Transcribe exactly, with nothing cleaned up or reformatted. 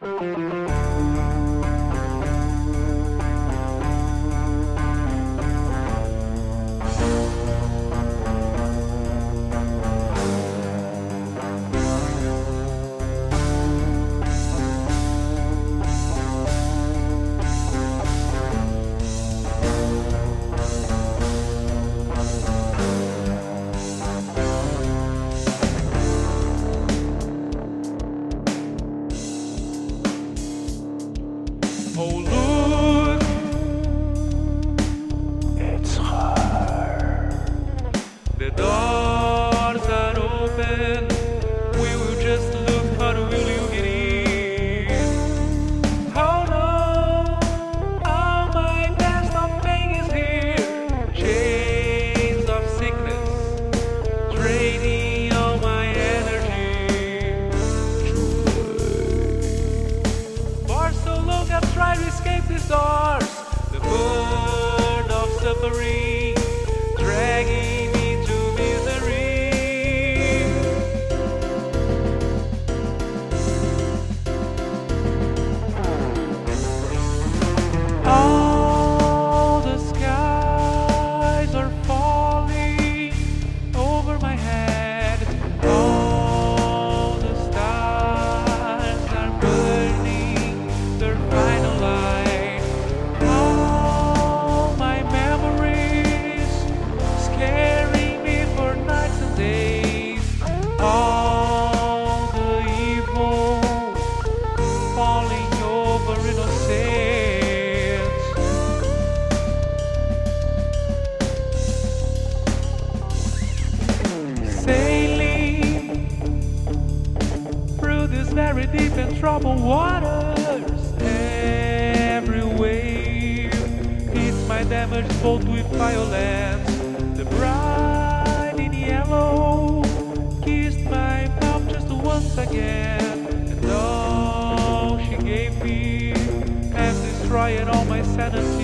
Oh look, it's her. The doors are open. We will just look. How will you get in? Oh no, all my best of pain is here. Chains of sickness, draining all my energy. For so long I've tried to escape these doors. The burden of suffering, dragging me to misery. All the skies are falling over my head. All the stars are burning their final light. All my memories scaring me for nights and days. All the evil falling over innocence. Sailing through these very deep and troubled waters. Every wave hits my damaged boat with violence. The bride in yellow kissed my mouth just once again, and all she gave me has destroyed all my sanity.